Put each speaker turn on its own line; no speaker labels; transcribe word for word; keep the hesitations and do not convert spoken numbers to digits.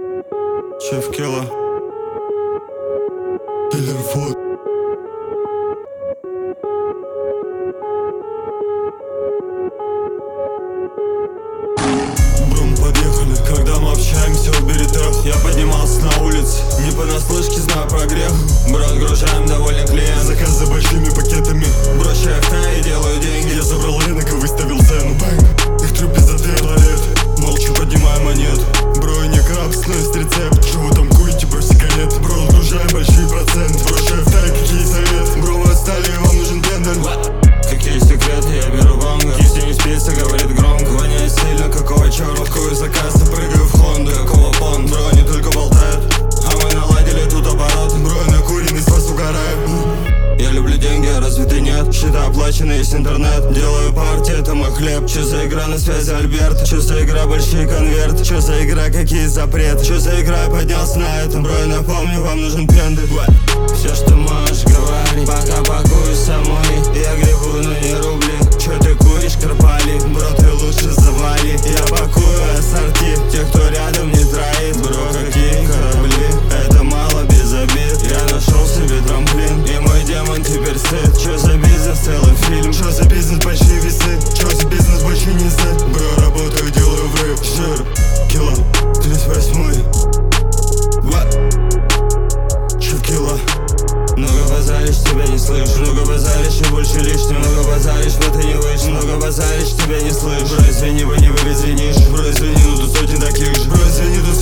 Chef Killa Killer Food. Брум, подъехали, когда мы общаемся, убери трах. Я поднимался на улице, не понаслышке, знаю про грех. Бро, отгружаем, доволен клиент. Заказы большими пакетами, бросаю авто и делаю деньги. Я забрал рынок и выставил цену. Бэнг, их трюк без ответа лет. Молча поднимаю монет. Бро, не крабс, но есть рецепт. Чего вы там курите, бро, сигарет? Бро, отгружаем большие проценты. Бросаю авто, какие советы? Бро, вы отстали, вам нужен пендаль. Какие секреты, я беру бонго. Если не спится, говорит громко. Воняет сильно, какого черта? Какой заказ, и прыгаю в Хонду. Какого бон? Бро, они только болтают, а мы наладили тут оборот. Бро, накуренный, с вас угораю. Я люблю деньги, а разве ты нет? Счета оплачены, есть интернет. Делаю партии, это мой хлеб. Чё за игра на связи, Альберт? Чё за игра, большие конверты? Чё за игра, какие запреты? Чё за игра, я поднялся на этом. Бро, я напомню, вам нужен пендель. Все, что можешь, говори. Пока пакую самой, я гребу, но не рубли. Чё ты куришь, карпали? Бро, ты лучше завали. Я пакую ассорти, тех, кто рядом не троит. Бро, какие корабли? Это мало без обид. Я нашел себе трамплин, и мой демон теперь сыт. Чё за бизнес, целый фильм? Чё за бизнес, большие весы? Чё за бизнес, большие низы? Бро, работаю, делаю врыв. Жир, Килла, тридцать восьмой. Chef Killa. Много базаришь, тебя не слышу. Много базаришь, и больше лишнего. Много базаришь, но ты не выше. Много базаришь, тебя не слышу. Бро, извини, вы не вы извинишь. Бро, извини, ну тут сотни таких же. Бро, извини, тут